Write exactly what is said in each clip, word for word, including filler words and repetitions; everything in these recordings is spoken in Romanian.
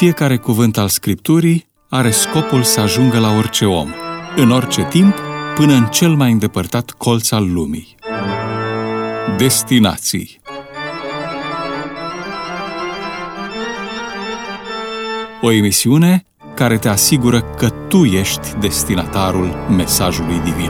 Fiecare cuvânt al Scripturii are scopul să ajungă la orice om, în orice timp, până în cel mai îndepărtat colț al lumii. Destinații. O emisiune care te asigură că tu ești destinatarul mesajului divin.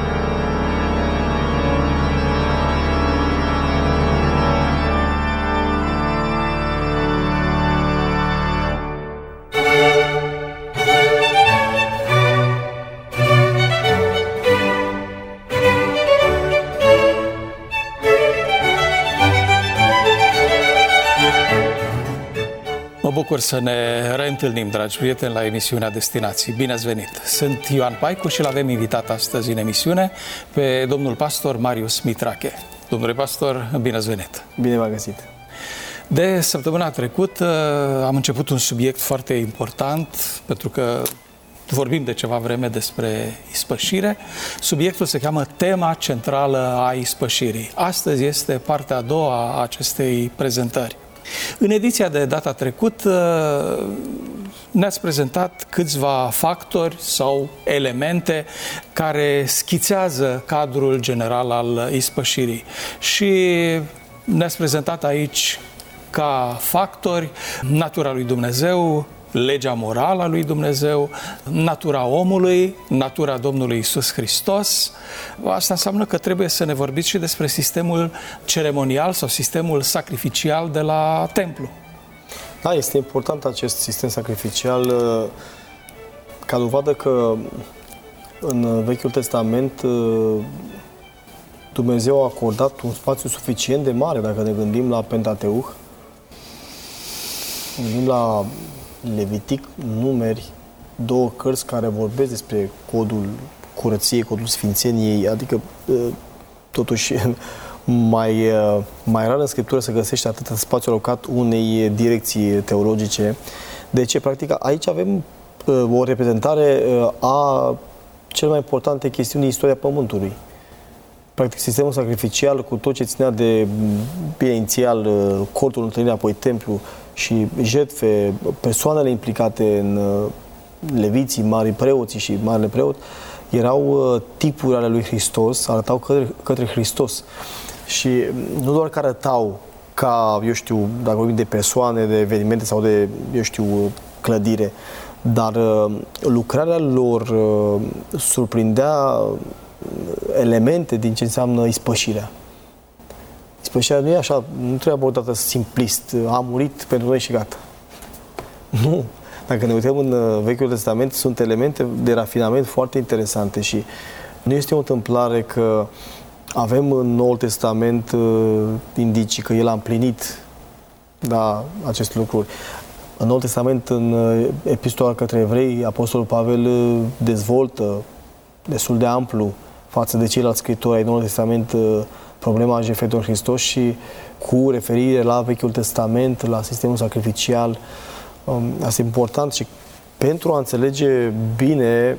Mă bucur să ne reîntâlnim, dragi prieteni, la emisiunea Destinații. Bine ați venit! Sunt Ioan Paicu și l-avem invitat astăzi în emisiune pe domnul pastor Marius Mitrache. Domnule pastor, bine ați venit! Bine v-am găsit! De săptămâna trecută am început un subiect foarte important, pentru că vorbim de ceva vreme despre ispășire. Subiectul se cheamă Tema centrală a ispășirii. Astăzi este partea a doua a acestei prezentări. În ediția de data trecută ne-ați prezentat câțiva factori sau elemente care schițează cadrul general al ispășirii și ne-ați prezentat aici ca factori natura lui Dumnezeu, legea morală a lui Dumnezeu, natura omului, natura Domnului Iisus Hristos. Asta înseamnă că trebuie să ne vorbiți și despre sistemul ceremonial sau sistemul sacrificial de la templu. Da, este important acest sistem sacrificial ca dovadă că în Vechiul Testament Dumnezeu a acordat un spațiu suficient de mare, dacă ne gândim la Pentateuch, ne gândim la Levitic, Numeri, două cărți care vorbesc despre codul curăției, codul sfințeniei, adică totuși mai, mai rar în Scriptură să găsești atât spațiu alocat unei direcții teologice. Deci, practic, aici avem o reprezentare a cel mai importante chestiuni în istoria Pământului. Practic, sistemul sacrificial, cu tot ce ținea de, bine, inițial, cortul întâlnirii, apoi templu și jertfe, persoanele implicate în leviții, mari preoții și marele preot, erau tipuri ale lui Hristos, arătau către, către Hristos. Și nu doar că arătau ca, eu știu, dacă vorbim de persoane, de evenimente sau de, eu știu, clădire, dar lucrarea lor surprindea elemente din ce înseamnă ispășirea. Ispășirea nu e așa, nu trebuie abordată simplist, a murit pentru noi și gata. Nu. Dacă ne uităm în Vechiul Testament, sunt elemente de rafinament foarte interesante și nu este o întâmplare că avem în Noul Testament indicii că El a împlinit, da, aceste lucruri. În Noul Testament, în Epistola către Evrei, Apostolul Pavel dezvoltă destul de amplu față de ceilalți scriitori ai Noului Testament problema jertfei Hristos și cu referire la Vechiul Testament, la sistemul sacrificial. Asta e important și pentru a înțelege bine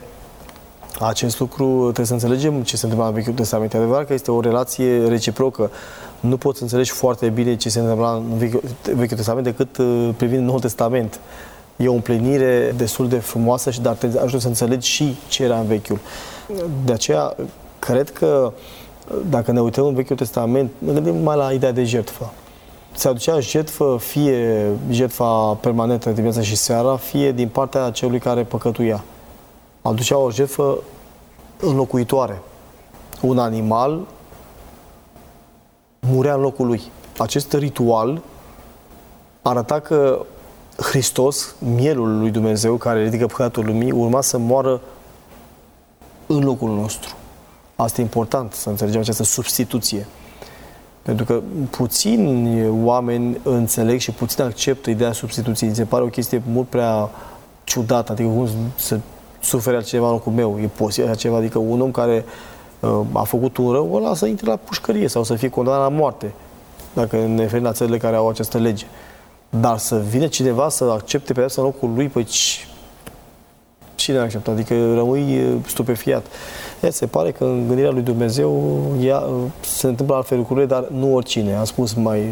acest lucru trebuie să înțelegem ce se întâmplă în Vechiul Testament. E adevărat că este o relație reciprocă. Nu poți înțelegi foarte bine ce se întâmplă în Vechiul, Vechiul Testament decât privind Noul Testament. E o împlinire destul de frumoasă și dar te ajută să înțelegi și ce era în Vechiul. De aceea, cred că dacă ne uităm în Vechiul Testament, ne gândim mai la ideea de jertfă. Se aducea jertfă, fie jertfa permanentă dimineața și seara, fie din partea celui care păcătuia. Aducea o jertfă înlocuitoare. Un animal murea în locul lui. Acest ritual arăta că Hristos, mielul lui Dumnezeu, care ridică păcatul lumii, urma să moară în locul nostru. Asta e important, să înțelegem această substituție. Pentru că puțini oameni înțeleg și puțin acceptă ideea substituției. Mi se pare o chestie mult prea ciudată, adică cum să sufere altcineva în locul meu. E posibil așa ceva, adică un om care uh, a făcut un rău, ăla să intre la pușcărie sau să fie condamnat la moarte, dacă ne referim la țările care au această lege. Dar să vină cineva să accepte pedeapsa în locul lui, păi cine a acceptat? Adică rămâi stupefiat. E, se pare că în gândirea lui Dumnezeu ea, se întâmplă altfel lucrurile, dar nu oricine. Am spus mai,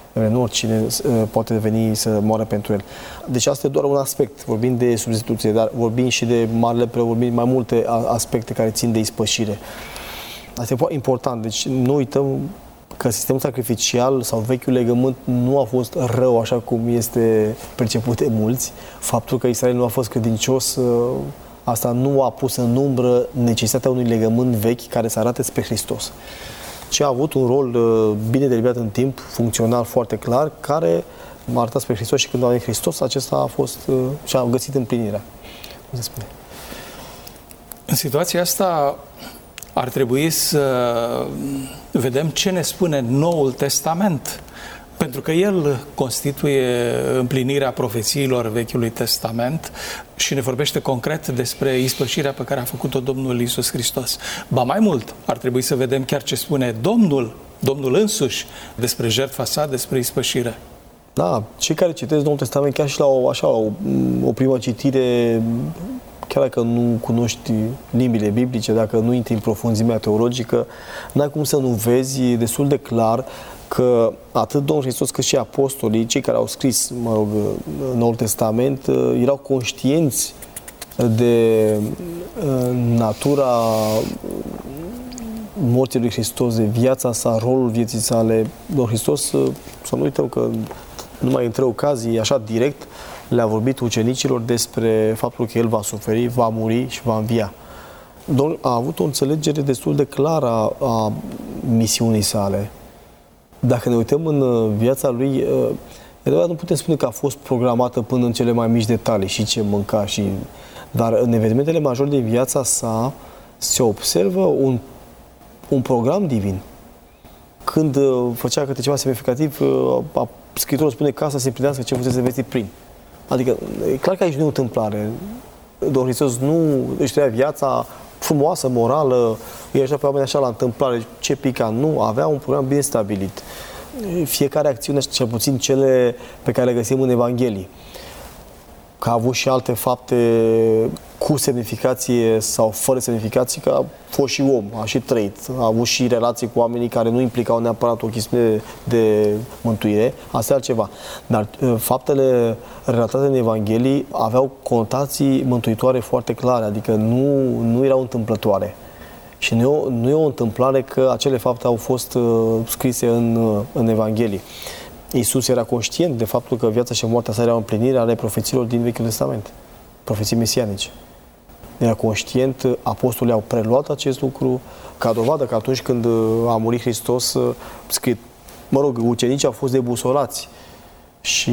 nu oricine poate veni să moară pentru el. Deci asta e doar un aspect, vorbim de substituție, dar vorbim și de marele preot, vorbim mai multe aspecte care țin de ispășire. Asta e important, deci nu uităm că sistemul sacrificial sau vechiul legământ nu a fost rău așa cum este perceput de mulți. Faptul că Israel nu a fost credincios, asta nu a pus în umbră necesitatea unui legământ vechi care să arate spre Hristos. Ce a avut un rol bine delimitat în timp, funcțional foarte clar, care m-a arătat spre Hristos și când a venit Hristos, acesta a fost și a găsit împlinirea. Cum se spune? În situația asta ar trebui să vedem ce ne spune Noul Testament, pentru că el constituie împlinirea profețiilor Vechiului Testament și ne vorbește concret despre ispășirea pe care a făcut-o Domnul Iisus Hristos. Ba mai mult, ar trebui să vedem chiar ce spune Domnul, Domnul însuși, despre jertfa sa, despre ispășire. Da, cei care citesc Noul Testament, chiar și la o, așa, o, o primă citire, chiar dacă nu cunoști limbile biblice, dacă nu intri în profunzimea teologică, n-ai cum să nu vezi destul de clar că atât Domnul Hristos cât și apostolii, cei care au scris, mă rog, Noul Testament, erau conștienți de natura morții lui Hristos, de viața sa, rolul vieții sale. Domnul Hristos, să nu uităm că numai între ocazii, așa direct, le-a vorbit ucenicilor despre faptul că El va suferi, va muri și va învia. Domnul a avut o înțelegere destul de clară a, a misiunii sale. Dacă ne uităm în viața lui, nu putem spune că a fost programată până în cele mai mici detalii și ce mânca, și... dar în evenimentele majore din viața sa se observă un, un program divin. Când făcea câte ceva semnificativ, Scriptura spune ca să se împlinească ce fusese vestit prin. Adică, e clar că aici nu e o întâmplare. Domnul Hristos nu își trăia viața frumoasă, morală, îi ajuta pe oameni așa la întâmplare, ce pica. Nu, avea un program bine stabilit. Fiecare acțiune, cel puțin cele pe care le găsim în Evanghelii, că a avut și alte fapte cu semnificație sau fără semnificație, că a fost și om, a și trăit, a avut și relații cu oamenii care nu implicau neapărat o chestiune de, de mântuire, asta e altceva. Dar faptele relatate în Evanghelii aveau conotații mântuitoare foarte clare, adică nu, nu erau întâmplătoare. Și nu e, o, nu e o întâmplare că acele fapte au fost uh, scrise în, în Evanghelii. Iisus era conștient de faptul că viața și moartea sa era o împlinire ale profețiilor din Vechiul Testament, profeții mesianice. Era conștient, apostolii au preluat acest lucru ca dovadă că atunci când a murit Hristos, scris, mă rog, ucenicii au fost debusolați și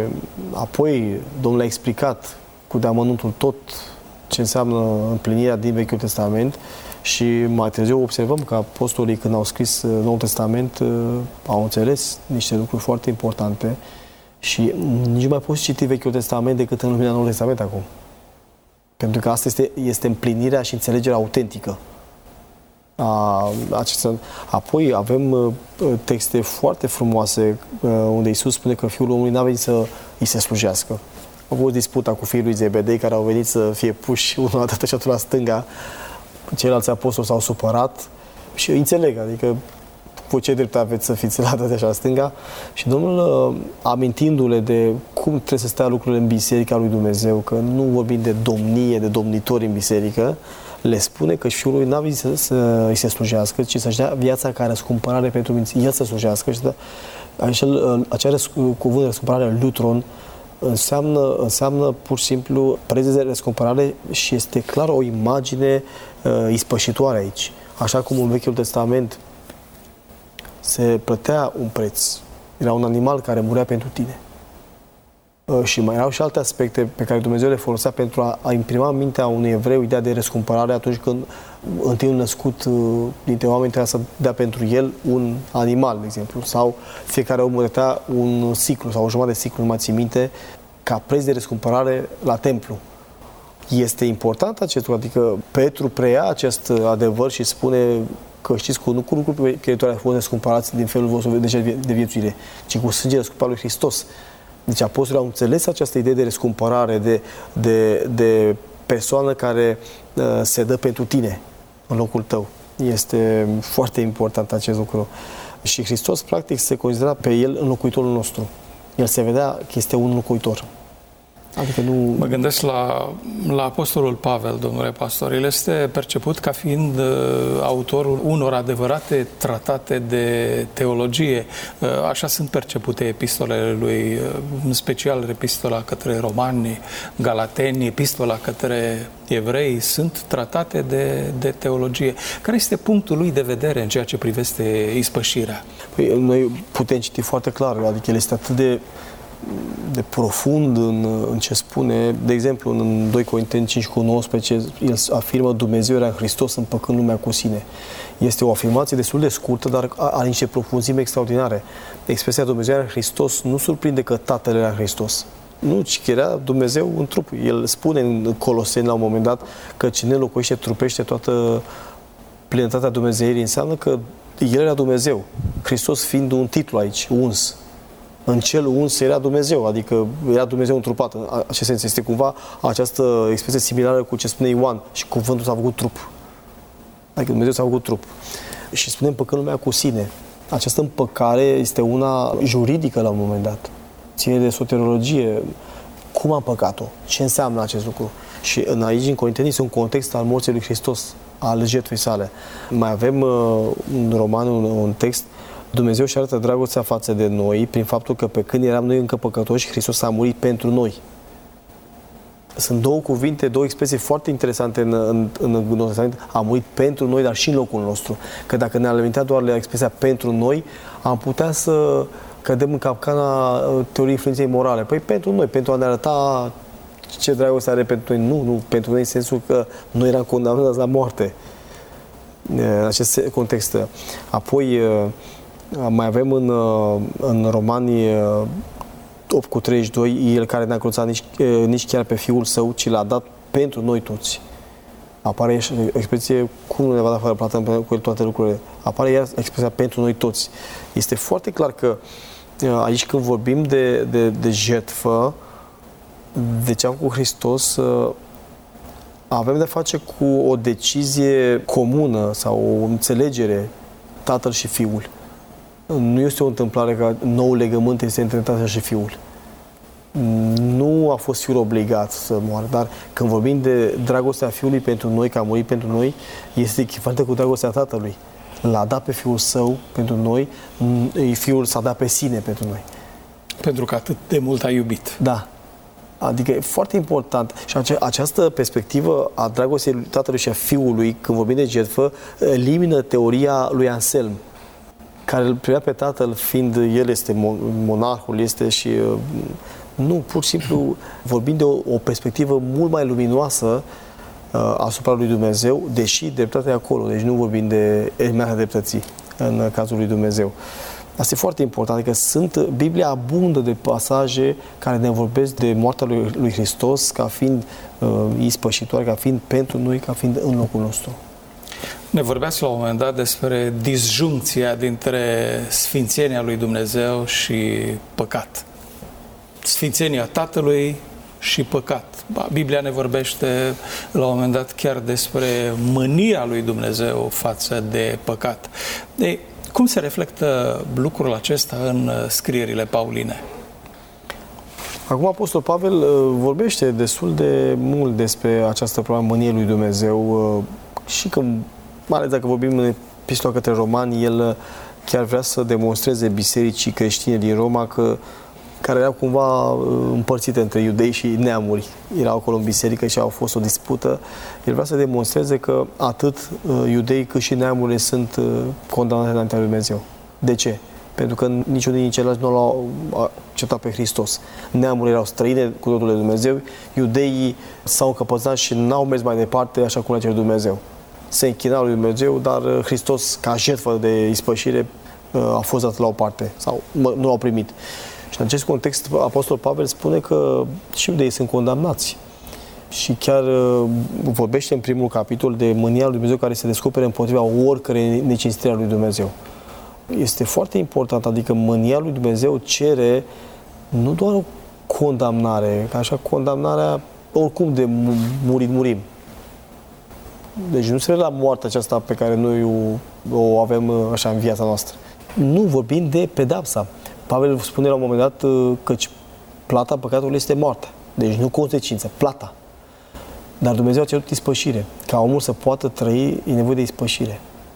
apoi Domnul a explicat cu deamănuntul tot ce înseamnă împlinirea din Vechiul Testament. Și mai târziu observăm că apostolii, când au scris Noul Testament, au înțeles niște lucruri foarte importante și nici nu mai poți citi Vechiul Testament decât în lumina Noului Testament acum. Pentru că asta este, este împlinirea și înțelegerea autentică. A, acestea. Apoi avem texte foarte frumoase unde Iisus spune că Fiul omului n-a venit să îi se slujească. A fost disputa cu fiii lui Zebedei, care au venit să fie puși unul la dreapta și altul la stânga. Ceilalți apostoli s-au supărat și înțeleg, adică voi ce drept aveți să fiți la dreapta și la stânga. Și Domnul, amintindu-le de cum trebuie să stea lucrurile în biserica lui Dumnezeu, că nu vorbim de domnie, de domnitori în biserică, le spune că Fiul lui n-a venit să, să îi se slujească, ci să-și dea viața ca răscumpărare pentru minți. El să slujească și de, acel, acel cuvânt de răscumpărare, lutron, înseamnă, înseamnă pur și simplu preț de răscumpărare și este clar o imagine uh, ispășitoare aici. Așa cum în Vechiul Testament se plătea un preț. Era un animal care murea pentru tine. Uh, și mai erau și alte aspecte pe care Dumnezeu le folosea pentru a, a imprima în mintea unui evreu ideea de răscumpărare atunci când întâiul născut uh, dintre oameni trebuia să dea pentru el un animal, de exemplu, sau fiecare om măretea un ciclu sau o jumătate de ciclu, nu mai țin minte, ca preț de răscumpărare la templu. Este important acest lucru, adică Petru preia acest adevăr și spune că știți că nu cu lucruri creatoare au fost răscumpărați din felul vostru de viețuire, ci cu sângele răscumpărat lui Hristos. Deci apostolii au înțeles această idee de răscumpărare, de, de, de persoană care uh, se dă pentru tine în locul tău. Este foarte important acest lucru. Și Hristos, practic, se considera pe El înlocuitorul nostru. El se vedea că este un înlocuitor. Adică nu... Mă gândesc la, la Apostolul Pavel, domnule pastor. El este perceput ca fiind uh, autorul unor adevărate tratate de teologie. Uh, așa sunt percepute epistolele lui, uh, în special epistola către Romani, Galateni, epistola către Evrei, sunt tratate de, de teologie. Care este punctul lui de vedere în ceea ce privește ispășirea? Păi, noi putem citi foarte clar, adică el este atât de de profund în, în ce spune. De exemplu, în doi Corinteni cinci cu nouăsprezece, el afirmă Dumnezeu era în Hristos împăcând lumea cu sine. Este o afirmație destul de scurtă, dar are niște profunzime extraordinare. Expresia Dumnezeu era în Hristos nu surprinde că Tatăl era în Hristos. Nu, ci că era Dumnezeu în trup. El spune în Coloseni la un moment dat că cine locuiește trupește toată plinătatea Dumnezeirii. Înseamnă că El era Dumnezeu. Hristos fiind un titlu aici, uns. În cel uns era Dumnezeu, adică era Dumnezeu întrupat. În acest sens este cumva această expresie similară cu ce spune Ioan, și cuvântul s-a făcut trup. Adică Dumnezeu s-a făcut trup. Și spune împăcând lumea cu sine. Această împăcare este una juridică la un moment dat. Ține de soteriologie. Cum a împăcat-o? Ce înseamnă acest lucru? Și în aici, în Corinteni, este un context al morții lui Hristos, al jertfei sale. Mai avem în Roman un, un text. Dumnezeu și arată dragostea față de noi prin faptul că pe când eram noi încă păcătoși, Hristos a murit pentru noi. Sunt două cuvinte, două expresii foarte interesante în, în, în Noul Testament. A murit pentru noi, dar și în locul nostru. Că dacă ne-am limitat doar la expresia pentru noi, am putea să cădem în capcana teoriei influenței morale. Păi pentru noi, pentru a ne arăta ce dragoste are pentru noi. Nu, nu, pentru noi în sensul că noi eram condamnați la moarte. În acest context. Apoi mai avem în, în Romani opt cu treizeci și doi, El care n-a cruțat nici, nici chiar pe Fiul Său, ci l-a dat pentru noi toți. Apare expresie, cum nu ne va da fără plată cu El toate lucrurile. Apare iar expresia pentru noi toți. Este foarte clar că aici când vorbim de, de, de jertfă, de ce am cu Hristos, avem de face cu o decizie comună sau o înțelegere, Tatăl și Fiul. Nu este o întâmplare că nou legământ este între Tatăl și Fiul. Nu a fost Fiul obligat să moară, dar când vorbim de dragostea Fiului pentru noi, că a murit pentru noi, este echivalentă cu dragostea Tatălui. L-a dat pe Fiul Său pentru noi, Fiul s-a dat pe sine pentru noi. Pentru că atât de mult a iubit. Da. Adică e foarte important. Și ace- această perspectivă a dragostei Tatălui și a Fiului, când vorbim de jertfă, elimină teoria lui Anselm, care îl privea pe Tatăl fiind el este monarhul, este și nu, pur și simplu vorbim de o, o perspectivă mult mai luminoasă uh, asupra lui Dumnezeu, deși dreptatea e acolo, deci nu vorbim de eliminarea dreptății în cazul lui Dumnezeu. Asta e foarte important, adică sunt, Biblia abundă de pasaje care ne vorbesc de moartea lui, lui Hristos ca fiind uh, ispășitoare, ca fiind pentru noi, ca fiind în locul nostru. Ne vorbeați la un moment dat despre disjuncția dintre sfințenia lui Dumnezeu și păcat. Sfințenia Tatălui și păcat. Biblia ne vorbește la un moment dat chiar despre mânia lui Dumnezeu față de păcat. Ei, cum se reflectă lucrul acesta în scrierile pauline? Acum Apostol Pavel vorbește destul de mult despre această problemă mânie lui Dumnezeu și când, mai ales dacă vorbim în epistola către Romani, el chiar vrea să demonstreze bisericii creștine din Roma că care erau cumva împărțite între iudei și neamuri. Erau acolo în biserică și au fost o dispută. El vrea să demonstreze că atât iudeii cât și neamurile sunt condamnate înaintea lui Dumnezeu. De ce? Pentru că niciunul din ceilalți nu l-au acceptat pe Hristos. Neamurile erau străine cu totul de Dumnezeu, iudeii s-au încăpățânat și n-au mers mai departe așa cum le cere Dumnezeu. Se închinau lui Dumnezeu, dar Hristos, ca jertfă de ispășire, a fost dat la o parte sau nu l-au primit. Și în acest context, Apostol Pavel spune că și iudeii sunt condamnați. Și chiar vorbește în primul capitol de mânia lui Dumnezeu care se descoperă împotriva oricărei necinstiri a lui Dumnezeu. Este foarte important, adică mânia lui Dumnezeu cere nu doar o condamnare, că așa condamnarea oricum de murit murim. Deci nu se la moartea aceasta pe care noi o, o avem așa în viața noastră. Nu vorbim de pedapsa. Pavel spune la un moment dat că plata păcatului este moartea. Deci nu consecință, plata. Dar Dumnezeu a cerut ispășire. Ca omul să poată trăi, e nevoie de ispășire.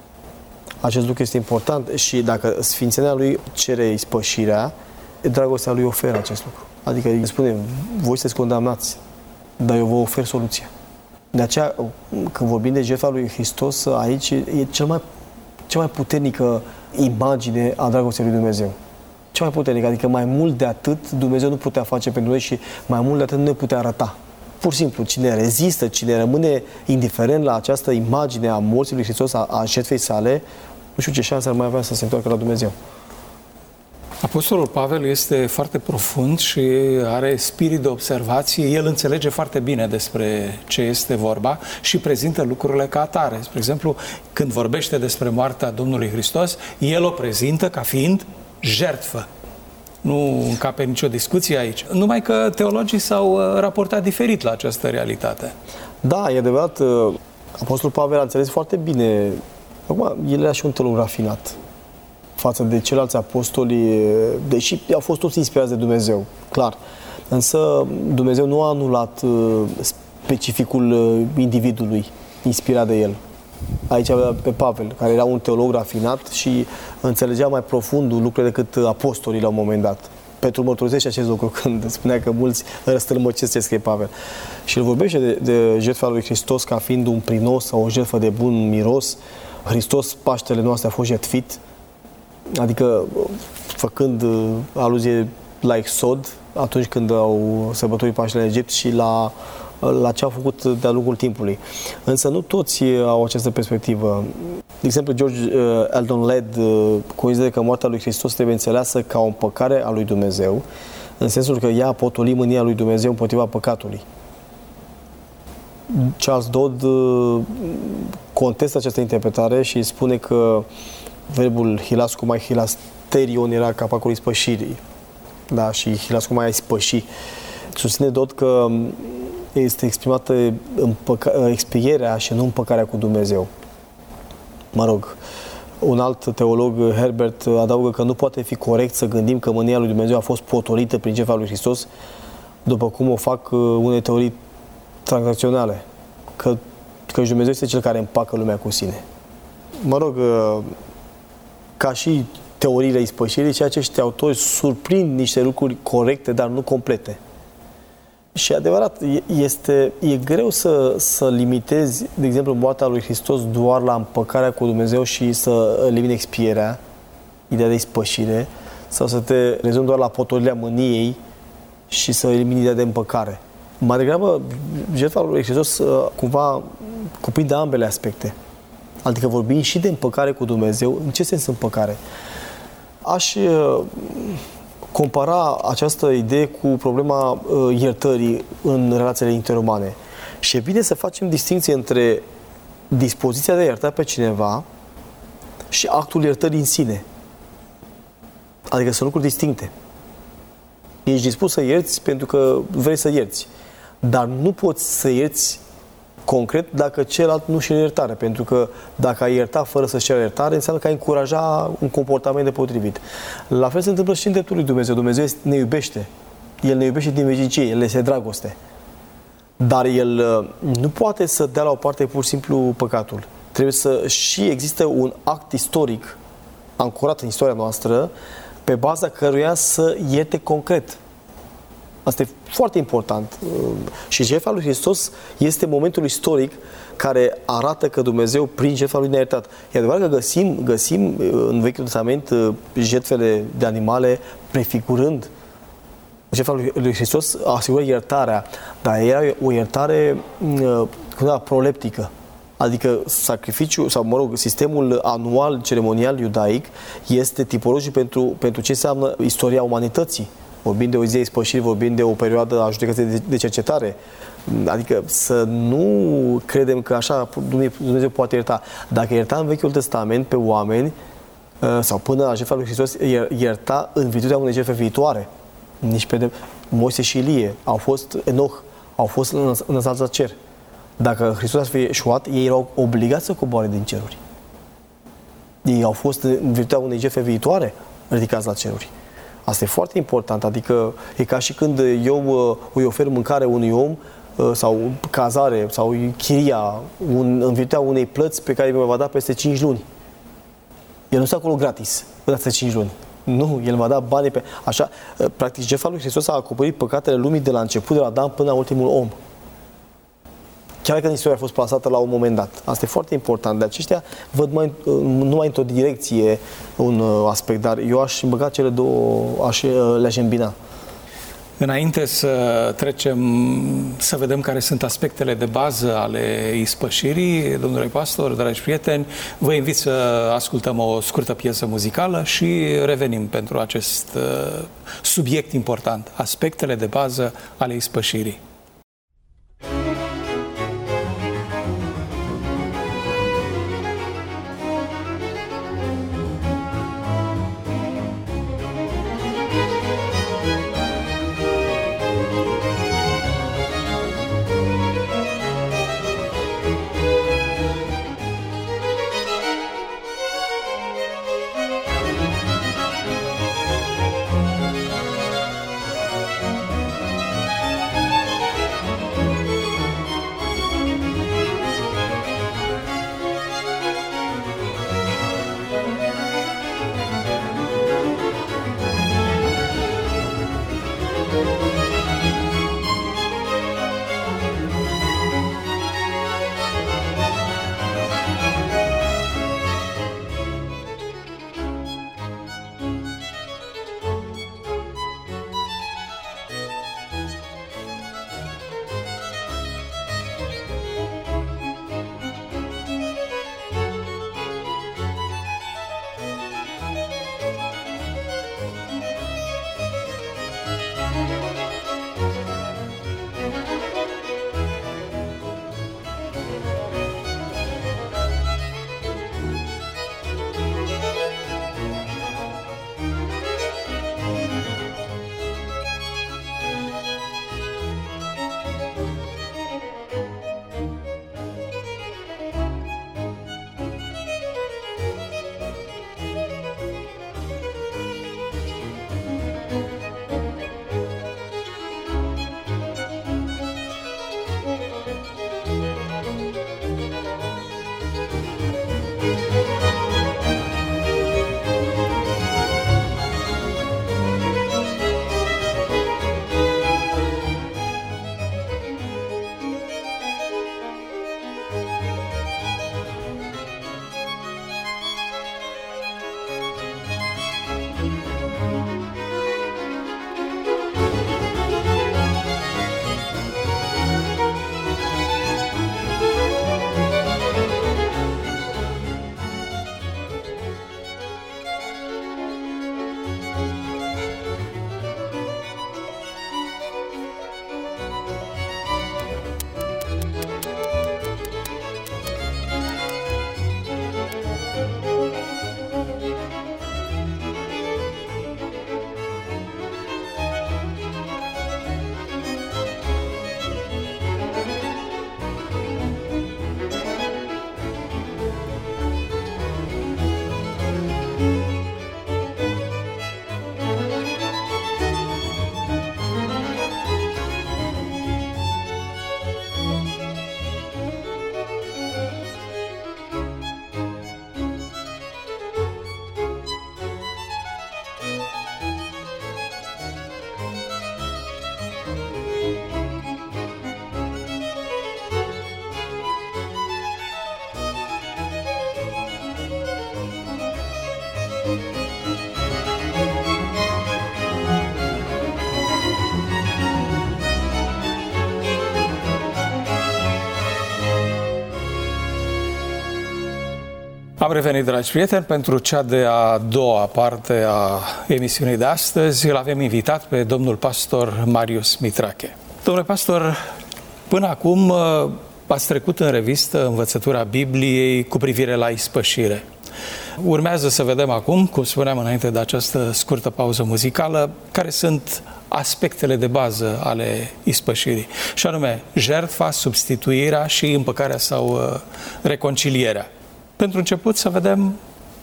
Acest lucru este important și dacă sfințenia lui cere ispășirea, dragostea lui oferă acest lucru. Adică îi spune, voi sunteți condamnați, dar eu vă ofer soluția. De aceea, când vorbim de jertfa lui Hristos, aici e cel mai, cea mai puternică imagine a dragostei lui Dumnezeu. Cea mai puternică, adică mai mult de atât Dumnezeu nu putea face pentru noi și mai mult de atât nu ne putea arăta. Pur și simplu, cine rezistă, cine rămâne indiferent la această imagine a morții lui Hristos, a, a jertfei sale, nu știu ce șansă ar mai avea să se întoarcă la Dumnezeu. Apostolul Pavel este foarte profund și are spirit de observație. El înțelege foarte bine despre ce este vorba și prezintă lucrurile ca atare. Spre exemplu, când vorbește despre moartea Domnului Hristos, el o prezintă ca fiind jertfă. Nu încape nicio discuție aici. Numai că teologii s-au raportat diferit la această realitate. Da, e adevărat. Apostolul Pavel a înțeles foarte bine. Acum, el era și un teolog rafinat față de ceilalți apostoli, deși au fost toți inspirați de Dumnezeu, clar. Însă Dumnezeu nu a anulat specificul individului inspirat de el. Aici avea pe Pavel, care era un teolog rafinat și înțelegea mai profund lucrurile decât apostolii la un moment dat. Petru mărturisește acest lucru când spunea că mulți răstălmăcesc ce scrie Pavel. Și el vorbește de, de jertfa lui Hristos ca fiind un prinos sau o jertfă de bun miros. Hristos, Paștele noastre, a fost jertfit, adică făcând aluzie la Exod, atunci când au sărbătorit Paștele în Egipt și la, la ce au făcut de-a lungul timpului. Însă nu toți au această perspectivă. De exemplu, George uh, Eldon Ladd uh, consideră că moartea lui Hristos trebuie înțeleasă ca o împăcare a lui Dumnezeu, în sensul că ea a potolit mânia lui Dumnezeu împotriva păcatului. Charles Dodd uh, contestă această interpretare și spune că verbul hilascomai hilasterion era capacul ispășirii. Da, și hilascomai a ispăși. Susține Dodd că este exprimată împăca- expierea și nu împăcarea cu Dumnezeu. Mă rog, un alt teolog, Herbert, adaugă că nu poate fi corect să gândim că mânia lui Dumnezeu a fost potolită prin jertfa lui Hristos, după cum o fac unele teorii tranzacționale, că, că Dumnezeu este cel care împacă lumea cu sine. Mă rog, ca și teoriile ispășirii, ceea ce acești autori surprind niște lucruri corecte, dar nu complete. Și adevărat, este, e greu să, să limitezi, de exemplu, moartea lui Hristos doar la împăcarea cu Dumnezeu și să elimini expierea, ideea de ispășire, sau să te rezumi doar la potolirea mâniei și să elimini ideea de împăcare. Mai degrabă, jertfa lui Hristos cumva cuprinde ambele aspecte. Adică vorbim și de împăcare cu Dumnezeu. În ce sens împăcare? Aș compara această idee cu problema uh, iertării în relațiile interumane. Și e bine să facem distinție între dispoziția de a ierta pe cineva și actul iertării în sine. Adică sunt lucruri distincte. Ești dispus să ierți pentru că vrei să ierți. Dar nu poți să ierți concret dacă celălalt nu și-e iertare. Pentru că dacă ai ierta fără să-și cere iertare, înseamnă că ai încuraja un comportament nepotrivit. La fel se întâmplă și în dreptul lui Dumnezeu. Dumnezeu ne iubește. El ne iubește din veșnicie. El este dragoste. Dar El nu poate să dea la o parte pur și simplu păcatul. Trebuie să și există un act istoric ancorat în istoria noastră pe baza căruia să ierte concret. Asta e foarte important. Și jertfa lui Hristos este momentul istoric care arată că Dumnezeu, prin jertfa lui, ne-a iertat. E adevărat că găsim, găsim în Vechiul Testament jertfele de animale prefigurând jertfa lui, lui Hristos, asigură iertarea, dar era o iertare uh, proleptică. Adică sacrificiul, sau mă rog, sistemul anual ceremonial iudaic este tipologic pentru, pentru ce înseamnă istoria umanității. Vorbim de o zi a ispășirii, vorbim de o perioadă a judecății de, de cercetare. Adică să nu credem că așa Dumnezeu poate ierta. Dacă ierta în Vechiul Testament pe oameni, sau până la jertfa lui Hristos, ierta în virtutea unei jertfe viitoare. Nici pe de... Moise și Ilie au fost, Enoch, au fost înălțați la cer. Dacă Hristos ar fi eșuat, ei erau obligați să coboare din ceruri. Ei au fost în virtutea unei jefe viitoare ridicați la ceruri. Asta e foarte important, adică e ca și când eu îi ofer mâncare unui om sau cazare sau chiria un, în virtutea unei plăți pe care mi-o va da peste cinci luni. El nu stă acolo gratis peste cinci luni. Nu, el va da banii pe... Așa, practic, jefa lui Hristos a acoperit păcatele lumii de la început, de la Adam până la ultimul om. Chiar când istoria a fost plasată la un moment dat. Asta e foarte important. De aceștia văd mai, numai într-o direcție un aspect, dar eu aș băga cele două, aș, le-aș îmbina. Înainte să trecem, să vedem care sunt aspectele de bază ale ispășirii, domnule pastor, dragi prieteni, vă invit să ascultăm o scurtă piesă muzicală și revenim pentru acest subiect important, aspectele de bază ale ispășirii. Am revenit, dragi prieteni, pentru cea de-a doua parte a emisiunii de astăzi. Îl avem invitat pe domnul pastor Marius Mitrache. Domnule pastor, până acum ați trecut în revistă învățătura Bibliei cu privire la ispășire. Urmează să vedem acum, cum spuneam înainte de această scurtă pauză muzicală, care sunt aspectele de bază ale ispășirii, și anume jertfa, substituirea și împăcarea sau reconcilierea. Pentru început să vedem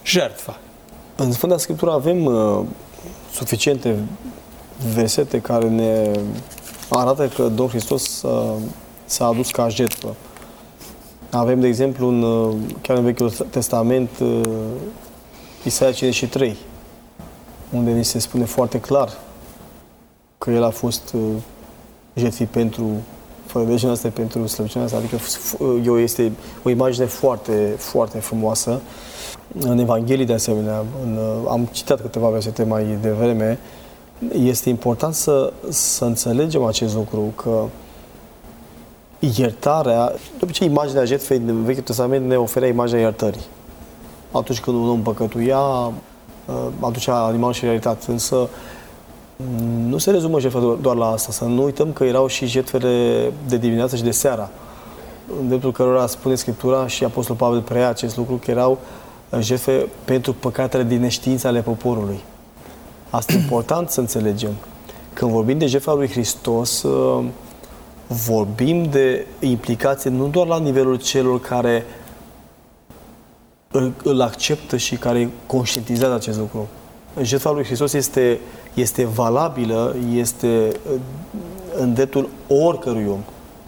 jertfa. În Sfânta Scriptură avem uh, suficiente versete care ne arată că Domnul Hristos uh, s-a adus ca jertfă. Avem, de exemplu, în, uh, chiar în Vechiul Testament, uh, Isaia cincizeci și trei, unde ni se spune foarte clar că El a fost uh, jertfit pentru fără de asta pentru slăbiciunea asta, adică eu, este o imagine foarte, foarte frumoasă. În Evanghelii, de asemenea, în, am citat câteva versete mai devreme, este important să, să înțelegem acest lucru, că iertarea, de obicei imaginea jertfei în Vechiul Testament ne oferea imaginea iertării. Atunci când un om păcătuia, aducea animalul și realitate, însă nu se rezumă jertfa doar la asta, să nu uităm că erau și jertfele de dimineață și de seara, în dreptul cărora spune Scriptura și Apostolul Pavel preia acest lucru, că erau jertfe pentru păcatele din neștiință ale poporului. Asta e important să înțelegem. Când vorbim de jertfa lui Hristos, vorbim de implicație nu doar la nivelul celor care îl, îl acceptă și care conștientizează acest lucru. Jertfa lui Hristos este, este valabilă, este în dreptul oricărui om.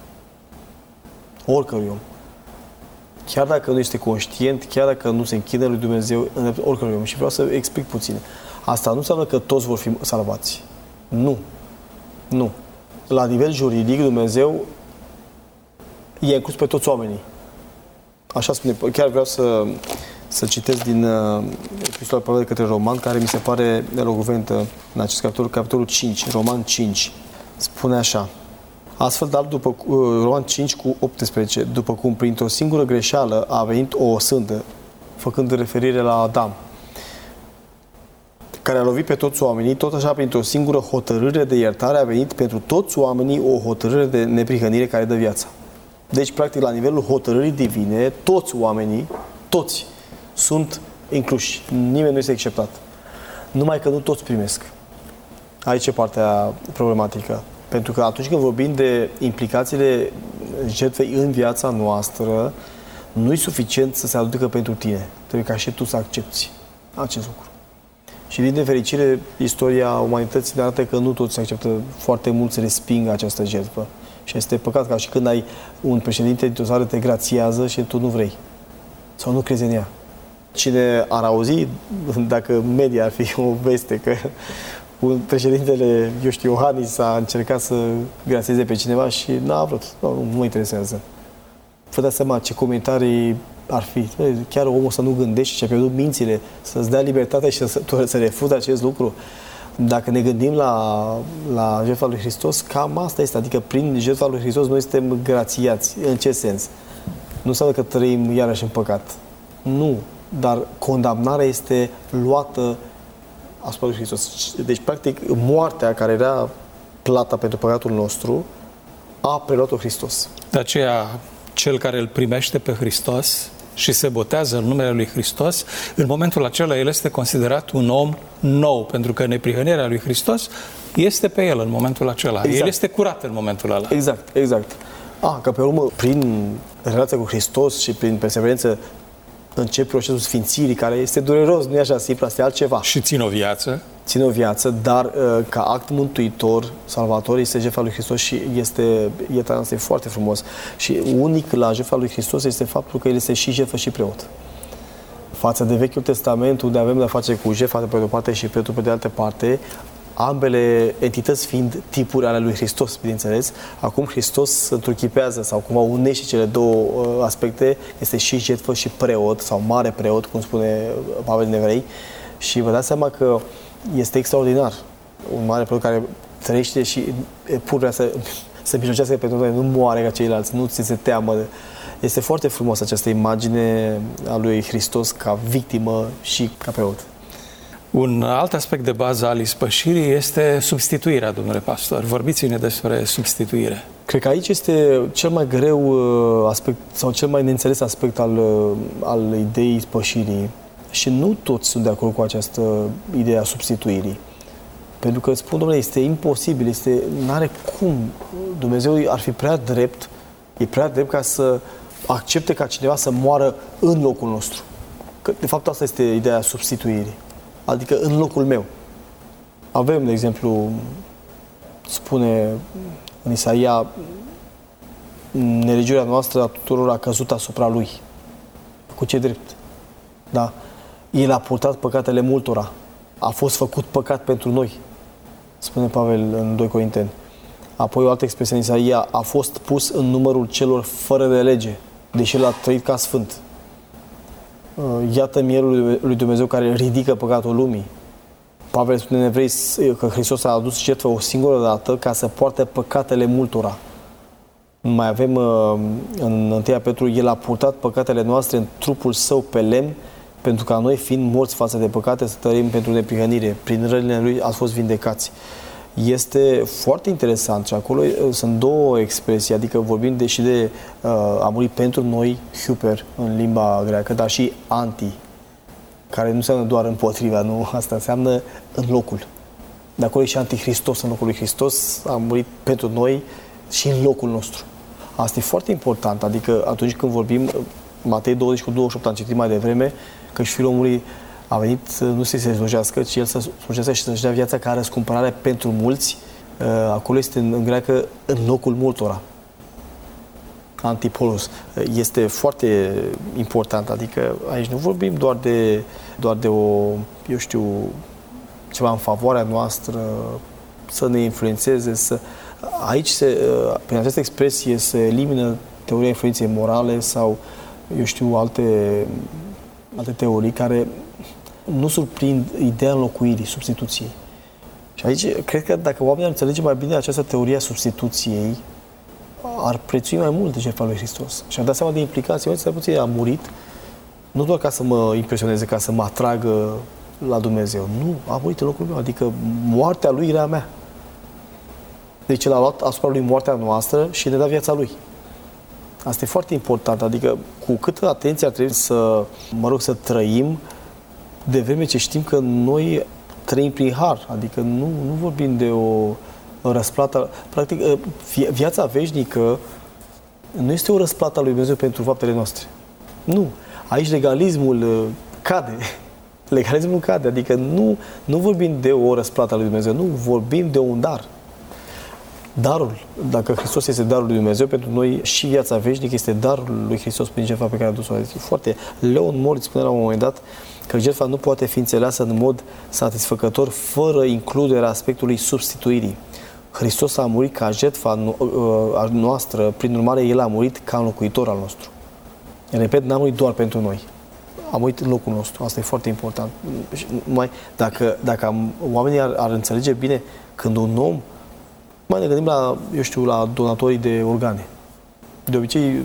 Oricărui om. Chiar dacă nu este conștient, chiar dacă nu se închină lui Dumnezeu, în dreptul oricărui om. Și vreau să explic puțin. Asta nu înseamnă că toți vor fi salvați. Nu. Nu. La nivel juridic, Dumnezeu i-a inclus pe toți oamenii. Așa spune. Chiar vreau să, să citesc din uh, Epistola Pavel către Roman, care mi se pare elocventă în acest capitol, capitolul cinci, Roman cinci. Spune așa. Astfel, dar după uh, Roman cinci cu optsprezece, după cum printr-o singură greșeală a venit o sândă, făcând referire la Adam, care a lovit pe toți oamenii, tot așa printr-o singură hotărâre de iertare a venit pentru toți oamenii o hotărâre de neprihănire care dă viața. Deci, practic, la nivelul hotărârii divine, toți oamenii, toți, sunt incluși. Nimeni nu este exceptat. Numai că nu toți primesc. Aici e partea problematică. Pentru că atunci când vorbim de implicațiile jertfei în viața noastră, nu e suficient să se aducă pentru tine. Trebuie ca și tu să accepti acest lucru. Și din nefericire, istoria umanității ne arată că nu toți se acceptă, foarte mulți resping această jertfă. Și este păcat ca și când ai un președinte dintr-o țară te grațiază și tu nu vrei. Sau nu crezi în ea. Cine ar auzi, dacă media ar fi o veste, că un președintele, eu știu, Iohannis a încercat să grațieze pe cineva și n-a vrut. Nu, nu mă interesează. Vă dați seama ce comentarii ar fi. Chiar omul să nu gândești și a pierdut mințile, să-ți dea libertatea și să, să refuzi acest lucru. Dacă ne gândim la, la jertfa lui Hristos, cam asta este. Adică prin jertfa lui Hristos noi suntem grațiați. În ce sens? Nu înseamnă că trăim iarăși în păcat. Nu. Dar condamnarea este luată asupra lui Hristos. Deci, practic, moartea care era plata pentru păcatul nostru a preluat-o Hristos. De aceea, cel care îl primește pe Hristos și se botează în numele lui Hristos, în momentul acela el este considerat un om nou, pentru că neprihănirea lui Hristos este pe el în momentul acela. Exact. El este curat în momentul ăla. Exact, exact. A, că pe urmă, prin relația cu Hristos și prin perseverență, începe procesul sfințirii, care este dureros, nu e așa simplu, asta e altceva. Și ține o viață. Ține o viață, dar ca act mântuitor, salvator, este jertfa lui Hristos și este, iertarea asta e foarte frumos. Și unic la jertfa lui Hristos este faptul că el este și jertfă și preot. Față de Vechiul Testament, unde avem de-a face cu jertfa de pe de o parte și preotul pe de altă parte, ambele entități fiind tipuri ale lui Hristos, bineînțeles, acum Hristos întruchipează sau cumva unește cele două uh, aspecte, este și jertfă și preot, sau mare preot, cum spune Pavel în Evrei, și vă dați seama că este extraordinar. Un mare preot care trăiește și pur vrea să se mijlocească pentru noi, nu moare ca ceilalți, nu ți se teamă. Este foarte frumos această imagine a lui Hristos ca victimă și ca preot. Un alt aspect de bază al ispășirii este substituirea, domnule pastor. Vorbiți-ne despre substituire. Cred că aici este cel mai greu aspect sau cel mai neînțeles aspect al, al ideii ispășirii. Și nu toți sunt de acord cu această idee a substituirii. Pentru că spun, domnule, este imposibil, este, n-are cum. Dumnezeu ar fi prea drept, e prea drept ca să accepte ca cineva să moară în locul nostru. Că, de fapt, asta este ideea substituirii. Adică în locul meu. Avem, de exemplu, spune în Isaia, nelegiuirea noastră a tuturor a căzut asupra lui. Cu ce drept? Da? El a purtat păcatele multora. A fost făcut păcat pentru noi, spune Pavel în doi Corinteni. Apoi o altă expresie în Isaia, a fost pus în numărul celor fără de lege, deși el a trăit ca sfânt. Iată mielul lui Dumnezeu care ridică păcatul lumii. Pavel spune în Evrei că Hristos a adus jertfă o singură dată ca să poarte păcatele multora. Mai avem în întâi Petru, el a purtat păcatele noastre în trupul său pe lemn, pentru ca noi, fiind morți față de păcate, să trăim pentru neprihănire. Prin rănile lui ați fost vindecați. Este foarte interesant și acolo sunt două expresii, adică vorbim de, și de uh, a muri pentru noi, hyper în limba greacă, dar și anti, care nu înseamnă doar împotriva, nu, asta înseamnă în locul. De acolo e și anticristos în locul lui Hristos, a murit pentru noi și în locul nostru. Asta e foarte important, adică atunci când vorbim, Matei douăzeci cu douăzeci și opt am citit mai devreme, că și Fiul omului a venit nu să se slujească, ci El să slujească și să-și dea viața ca răscumpărare pentru mulți. Acolo este în, în greacă în locul multora. Antipolos. Este foarte important, adică aici nu vorbim doar de, doar de o, eu știu, ceva în favoarea noastră, să ne influențeze, să... Aici, se, prin această expresie, se elimină teoria influenței morale sau, eu știu, alte, alte teorii care nu surprind ideea înlocuirii, substituției. Și aici, cred că dacă oamenii ar înțelege mai bine această teorie a substituției, ar prețui mai mult de jertfa lui Hristos. Și ar da seama de implicații. Măi, stai puțin, a murit, nu doar ca să mă impresioneze, ca să mă atragă la Dumnezeu. Nu, a murit în locul meu. Adică moartea lui era a mea. Deci el a luat asupra lui moartea noastră și ne-a dat viața lui. Asta e foarte important. Adică cu câtă atenție ar trebui să, mă rog, să trăim, de vreme ce știm că noi trăim prin har. Adică nu, nu vorbim de o răsplată. Practic, viața veșnică nu este o răsplată a lui Dumnezeu pentru faptele noastre. Nu. Aici legalismul cade. Legalismul cade. Adică nu, nu vorbim de o răsplată a lui Dumnezeu. Nu vorbim de un dar. Darul, dacă Hristos este darul lui Dumnezeu, pentru noi și viața veșnică este darul lui Hristos prin jertfa pe care a dus-o. Foarte. Leon Morris spunea la un moment dat că jertfa nu poate fi înțeleasă în mod satisfăcător fără includerea aspectului substituirii. Hristos a murit ca jertfa noastră, prin urmare El a murit ca înlocuitor al nostru. Repet, n-a murit doar pentru noi. A murit în locul nostru. Asta e foarte important. Mai, dacă, dacă oamenii ar, ar înțelege bine, când un om, mai ne gândim la, eu știu, la donatorii de organe. De obicei,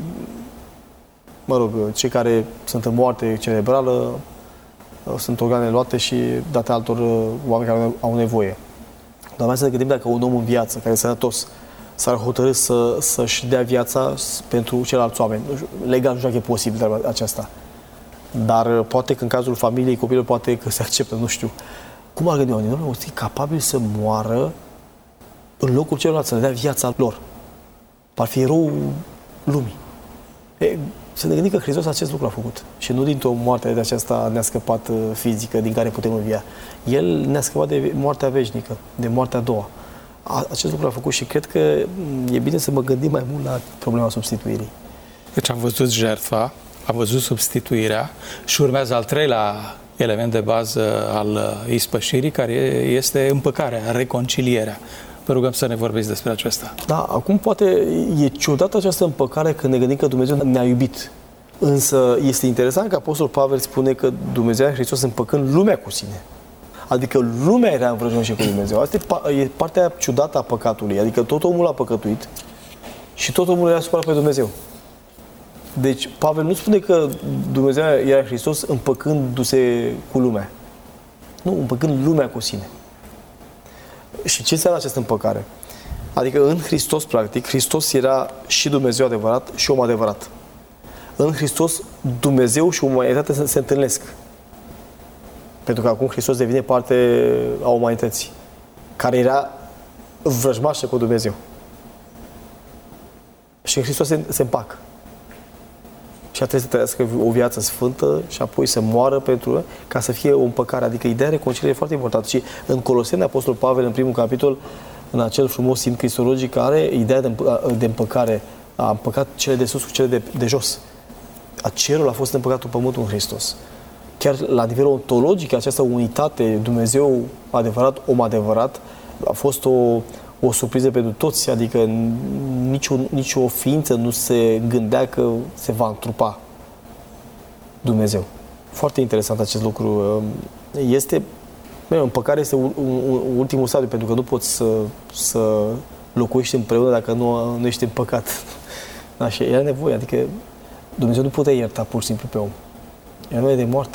mă rog, cei care sunt în moarte cerebrală, sunt organe luate și date altor oameni care au nevoie. Dar mai să ne gândim dacă un om în viață, care e sănătos, s-ar hotărî să, să-și dea viața pentru ceilalți oameni. Legal nu știu dacă e posibil aceasta. Dar poate că în cazul familiei, copilul poate că se acceptă, nu știu. Cum ar gândi oamenii? Nu, este capabil să moară în locul celorlalți, să le dea viața lor. Ar fi erou lumii. E, să ne gândim că Hristos acest lucru a făcut. Și nu dintr-o moarte de aceasta ne-a scăpat fizică, din care putem învia. El ne-a scăpat de moartea veșnică, de moartea a doua. A, acest lucru a făcut și cred că e bine să mă gândim mai mult la problema substituirii. Deci am văzut jertfa, am văzut substituirea și urmează al treilea element de bază al ispășirii, care este împăcarea, reconcilierea. Vă rugăm să ne vorbiți despre acesta. Da, acum poate e ciudată această împăcare când ne gândim că Dumnezeu ne-a iubit. Însă este interesant că Apostolul Pavel spune că Dumnezeu a Hristos împăcând lumea cu sine. Adică lumea era în vrăjmășie cu Dumnezeu. Asta e partea ciudată a păcatului. Adică tot omul a păcătuit și tot omul era supărat pe Dumnezeu. Deci Pavel nu spune că Dumnezeu era Hristos împăcându-se cu lumea. Nu, împăcând lumea cu sine. Și ce înseamnă această împăcare? Adică în Hristos, practic, Hristos era și Dumnezeu adevărat și om adevărat. În Hristos, Dumnezeu și umanitatea se, se întâlnesc. Pentru că acum Hristos devine parte a umanității, care era vrăjmașă cu Dumnezeu. Și în Hristos se, se împacă. Și și a trebuit să trăiască o viață sfântă și apoi să moară pentru ca să fie o împăcare. Adică ideea reconcilierii e foarte importantă. Și în Coloseni, Apostolul Pavel, în primul capitol, în acel frumos simt cristologic, are ideea de, împ- de împăcare. A împăcat cele de sus cu cele de, de jos. A cerul a fost împăcat cu pământul în Hristos. Chiar la nivel ontologic, această unitate, Dumnezeu adevărat, om adevărat, a fost o, o surpriză pentru toți, adică nicio, nicio ființă nu se gândea că se va întrupa Dumnezeu. Foarte interesant acest lucru. Este, împăcarea este un, un, ultimul stadiu, pentru că nu poți să, să locuiești împreună dacă nu, nu ești împăcat. Așa, era nevoie, adică Dumnezeu nu putea ierta pur și simplu pe om. Era nevoie de moarte.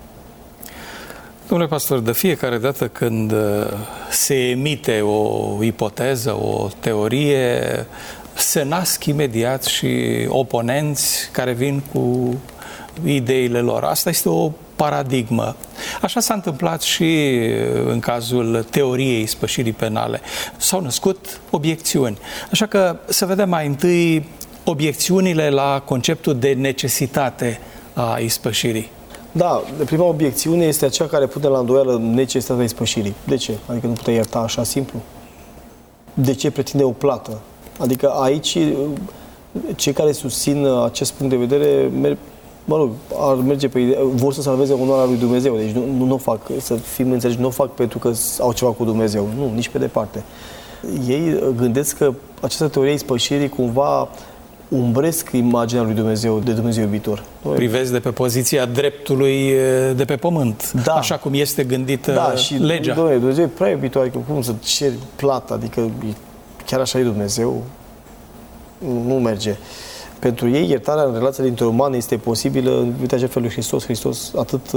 Domnule pastor, de fiecare dată când se emite o ipoteză, o teorie, se nasc imediat și oponenți care vin cu ideile lor. Asta este o paradigmă. Așa s-a întâmplat și în cazul teoriei ispășirii penale. S-au născut obiecțiuni. Așa că să vedem mai întâi obiecțiunile la conceptul de necesitate a ispășirii. Da, prima obiecțiune este aceea care pune la îndoială necesitatea ispășirii. De ce? Adică nu putea ierta așa simplu. De ce pretinde o plată? Adică aici cei care susțin acest punct de vedere merg, mă rog, ar merge pe idee, vor să salveze onoarea lui Dumnezeu. Deci nu, nu, nu o fac, să fim înțelegi, nu o fac pentru că au ceva cu Dumnezeu. Nu, nici pe departe. Ei gândesc că această teorie ispășirii cumva umbresc imaginea lui Dumnezeu, de Dumnezeu iubitor. Privesc de pe poziția dreptului de pe pământ, da. Așa cum este gândită da, și legea. Doamne, Dumnezeu e prea iubitor, adică cum să ceri plată, adică chiar așa e Dumnezeu, nu merge. Pentru ei, iertarea în relațiile interumane este posibilă în uite așa felul Hristos, Hristos atât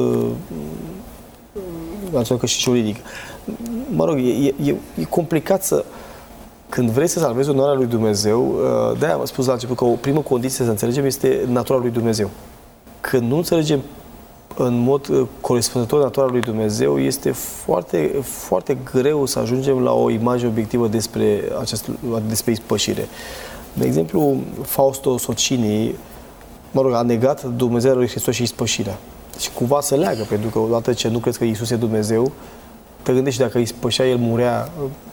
uh, cât și juridic. Mă rog, e, e, e complicat să când vrei să salvezi onoarea lui Dumnezeu, de-aia am spus la început că o primă condiție să înțelegem este natura lui Dumnezeu. Când nu înțelegem în mod corespunzător natura lui Dumnezeu, este foarte, foarte greu să ajungem la o imagine obiectivă despre, acest, despre ispășire. De exemplu, Fausto Socini, mă rog, a negat Dumnezeirea lui Hristos și ispășirea. Și cumva se leagă, pentru că odată ce nu crezi că Iisus e Dumnezeu, te gândești dacă ispășea, El murea,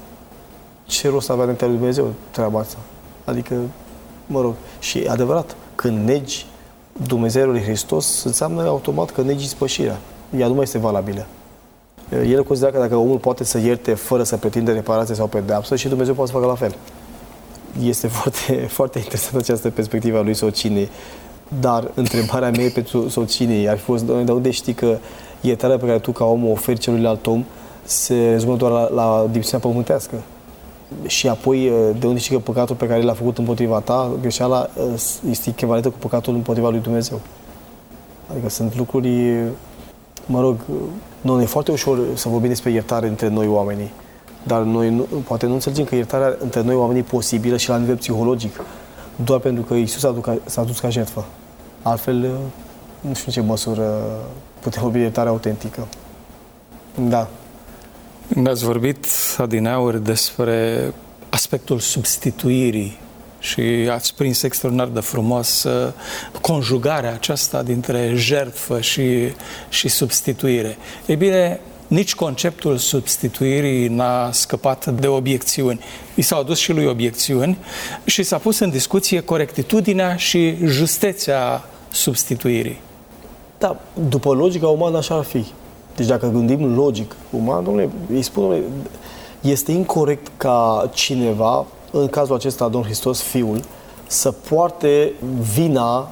ce rost avea înaintea lui Dumnezeu treaba asta? Adică, mă rog, și adevărat, când negi Dumnezeirea lui Hristos, înseamnă automat că negi ispășirea. Ea nu mai este valabilă. El considera că dacă omul poate să ierte fără să pretinde reparație sau pedeapsă, și Dumnezeu poate să facă la fel. Este foarte, foarte interesantă această perspectivă a lui Socini. Dar întrebarea mea pentru Socini ar fi fost, de unde știi că iertarea pe care tu ca om o oferi celuilalt om se rezumă doar la, la dimensiunea pământească? Și apoi, de unde știi că păcatul pe care l-a făcut împotriva ta, greșeala, este echivalentă cu păcatul împotriva lui Dumnezeu. Adică sunt lucruri, mă rog, nu, e foarte ușor să vorbim despre iertare între noi oamenii, dar noi nu, poate nu înțelegem că iertarea între noi oamenii e posibilă și la nivel psihologic, doar pentru că Iisus s-a, s-a dus ca jertfă. Altfel, nu știu în ce măsură putem vorbi de iertare autentică. Da. Ne-ați vorbit adineauri despre aspectul substituirii și ați prins extraordinar de frumos conjugarea aceasta dintre jertfă și, și substituire. Ei bine, nici conceptul substituirii n-a scăpat de obiecțiuni. I s-au adus și lui obiecțiuni și s-a pus în discuție corectitudinea și justețea substituirii. Da, după logica umană așa ar fi. Deci dacă gândim logic uman, domnule, îi spun, domnule, este incorect ca cineva, în cazul acesta Domnul Hristos, Fiul, să poarte vina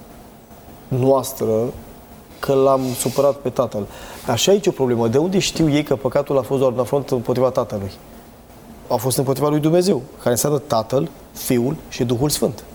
noastră că l-am supărat pe Tatăl. Așa e aici o problemă. De unde știu ei că păcatul a fost doar în front împotriva Tatălui? A fost împotriva lui Dumnezeu, care înseamnă Tatăl, Fiul și Duhul Sfânt.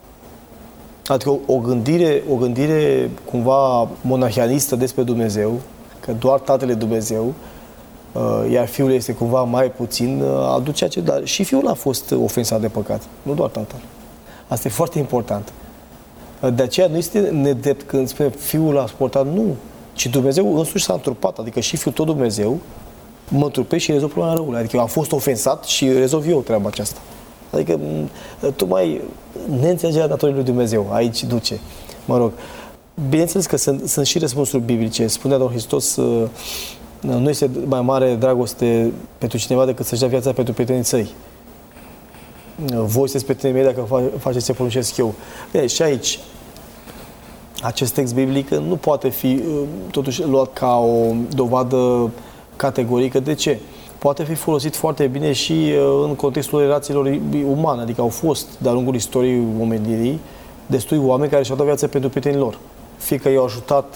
Adică o, o gândire, o gândire cumva monahianistă despre Dumnezeu, că doar Tatăl e Dumnezeu, iar Fiul este cumva mai puțin, aduce acest, dar și Fiul a fost ofensat de păcat, nu doar Tatăl. Asta e foarte important. De aceea nu este nedrept când spune Fiul a suportat, nu, ci Dumnezeu însuși s-a întrupat, adică și Fiul tot Dumnezeu mă întrupesc și rezolv problema răului. Adică eu am fost ofensat și rezolv eu treaba aceasta. Adică tocmai neînțelegerea naturii lui Dumnezeu aici duce. Mă rog, bineînțeles că sunt, sunt și răspunsuri biblice. Spunea Domnul Hristos, nu este mai mare dragoste pentru cineva decât să-și dea viața pentru prietenii săi. Voi sunteți prietenii mei dacă faceți ce poruncesc eu. Bine, și aici, acest text biblic nu poate fi totuși luat ca o dovadă categorică. De ce? Poate fi folosit foarte bine și în contextul relațiilor umane, adică au fost de-a lungul istoriei omenirii destui oameni care și-au dat viață pentru prietenii lor. Fie că i-au ajutat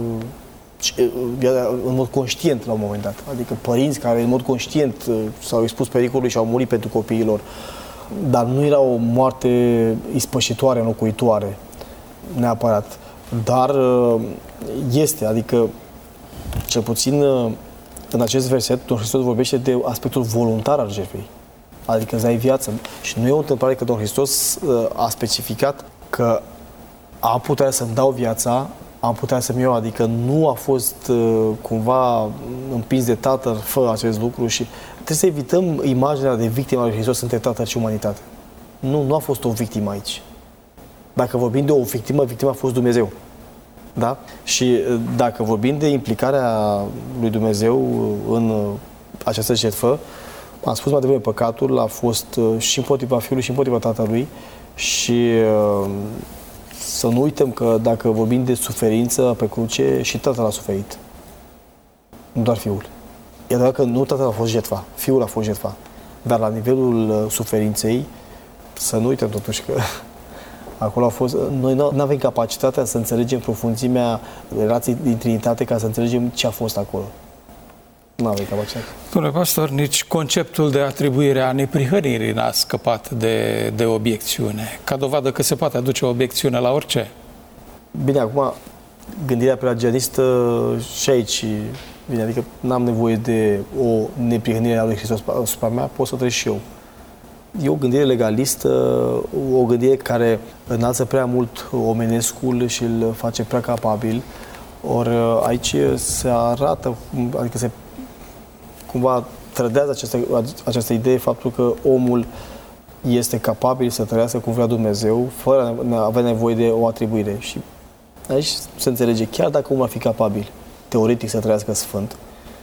în mod conștient la un moment dat, adică părinți care în mod conștient s-au expus pericolului și au murit pentru copiii lor. Dar nu era o moarte ispășitoare, înlocuitoare, neapărat. Dar este, adică cel puțin în acest verset, Domnul Hristos vorbește de aspectul voluntar al jertfei. Adică îți dai viață. Și nu e o întâmplare că Domnul Hristos a specificat că am putea să-mi dau viața, am putea să-mi iau, adică nu a fost cumva împins de Tatăl, fă acest lucru și trebuie să evităm imaginea de victimă a lui Hristos între Tatăl și umanitate. Nu, nu a fost o victimă aici. Dacă vorbim de o victimă, victima a fost Dumnezeu. Da? Și dacă vorbim de implicarea lui Dumnezeu în această jertfă, am spus mai devreme, păcatul a fost și împotriva Fiului și împotriva Tatălui și să nu uităm că dacă vorbim de suferință pe cruce, și Tatăl a suferit. Nu doar Fiul. E adevărat că nu Tatăl a fost jertfa, Fiul a fost jertfa. Dar la nivelul suferinței, să nu uităm totuși că acolo a fost... Noi nu avem capacitatea să înțelegem profunzimea relației din Trinitate ca să înțelegem ce a fost acolo. Nu avem capacitate. Domnule pastor, nici conceptul de atribuire a neprihănirii n-a scăpat de, de obiecțiune. Ca dovadă că se poate aduce o obiecțiune la orice. Bine, acum, gândirea pelagianistă și aici, bine, adică n-am nevoie de o neprihănire a lui Hristos asupra mea, pot să trăiesc și eu. E o gândire legalistă, o gândire care înalță prea mult omenescul și îl face prea capabil. Ori aici se arată, adică se cumva trădează această, această idee, faptul că omul este capabil să trăiască cum vrea Dumnezeu, fără a avea nevoie de o atribuire. Și aici se înțelege, chiar dacă omul ar fi capabil, teoretic, să trăiască sfânt,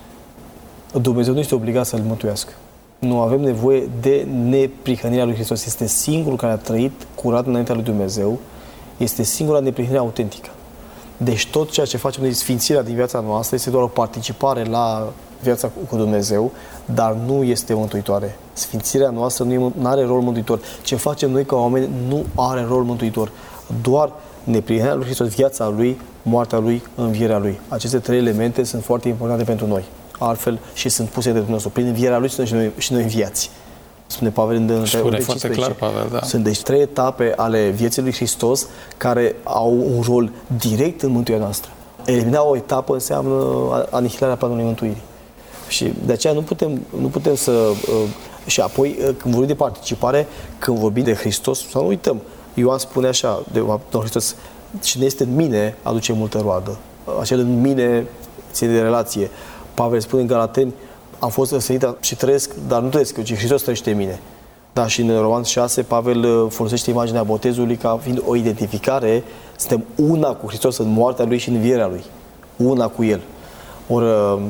Dumnezeu nu este obligat să-l mântuiască. Nu avem nevoie de neprihănirea lui Hristos. Este singurul care a trăit curat înaintea lui Dumnezeu. Este singura neprihănire autentică. Deci tot ceea ce facem noi, sfințirea din viața noastră, este doar o participare la viața cu Dumnezeu, dar nu este mântuitoare. Sfințirea noastră nu are rol mântuitor. Ce facem noi ca oameni nu are rol mântuitor. Doar neprihănirea lui Hristos, viața Lui, moartea Lui, învierea Lui. Aceste trei elemente sunt foarte importante pentru noi. Altfel și sunt puse de Dumnezeu. Prin învierea Lui suntem și noi, și noi înviați. Spune Pavel în Întâi Spune foarte clar, Pavel, da. Sunt deci trei etape ale vieții lui Hristos care au un rol direct în mântuirea noastră. Elimina o etapă înseamnă anihilarea planului mântuirii. Și de aceea nu putem, nu putem să... Și apoi, când vorbim de participare, când vorbim de Hristos, să nu uităm. Ioan spune așa, de Domnul Hristos, cine este în mine, aduce multă roadă. Acel în mine ține de relație. Pavel spune în Galateni, am fost răsărit și trăiesc, dar nu trăiesc eu, ci Hristos trăiește în mine. Da, și în Roman șase, Pavel folosește imaginea botezului ca fiind o identificare. Suntem una cu Hristos în moartea Lui și în învierea Lui. Una cu El. Ori,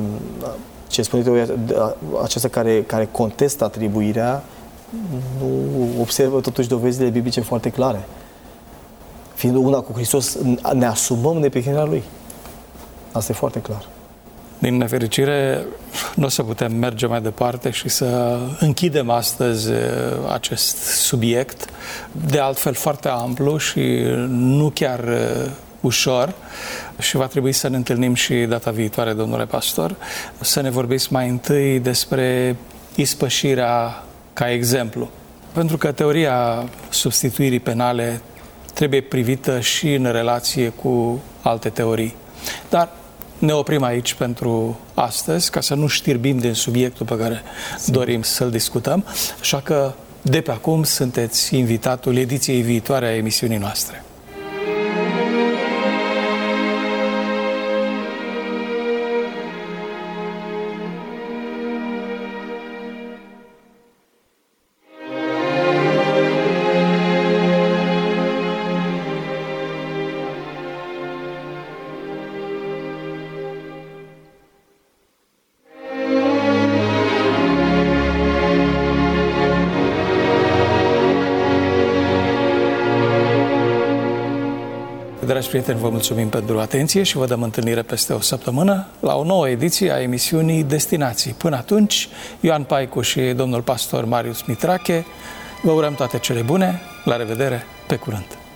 ce spune teoria aceasta care, care contestă atribuirea, nu observă totuși dovezile biblice foarte clare. Fiind una cu Hristos, ne asumăm neprihănirea Lui. Asta e foarte clar. Din nefericire, nu o să putem merge mai departe și să închidem astăzi acest subiect, de altfel foarte amplu și nu chiar ușor, și va trebui să ne întâlnim și data viitoare, domnule pastor, să ne vorbiți mai întâi despre ispășirea ca exemplu. Pentru că teoria substituirii penale trebuie privită și în relație cu alte teorii. Dar ne oprim aici pentru astăzi, ca să nu știrbim din subiectul pe care Sim. dorim să-l discutăm, așa că de pe acum sunteți invitatul ediției viitoare a emisiunii noastre. Dragi prieteni, vă mulțumim pentru atenție și vă dăm întâlnire peste o săptămână la o nouă ediție a emisiunii Destinații. Până atunci, Ioan Paicu și domnul pastor Marius Mitrache vă urăm toate cele bune. La revedere, pe curând!